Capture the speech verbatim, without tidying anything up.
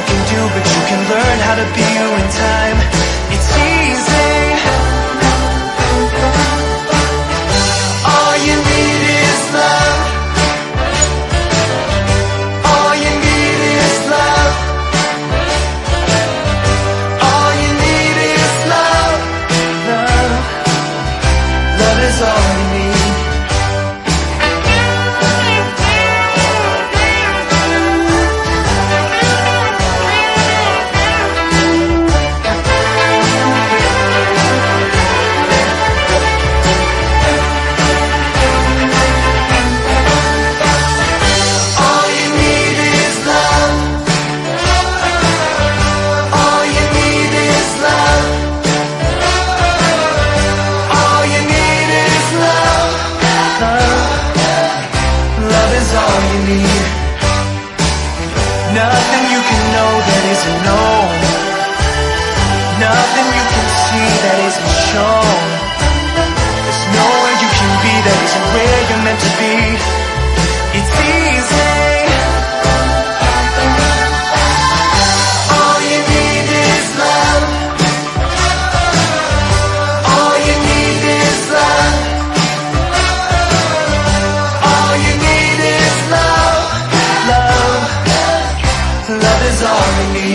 can do, but you can learn how to be you in time. It's easy. All you need is love. All you need is love. All you need is love. Love. Love is all you need. Nothing you can know that isn't known. Nothing you can see that isn't shown. There's nowhere you can be that isn't where you're meant to be. It's easy. All you need is love. All you need is love. All you need is love. Love. Love is all we need.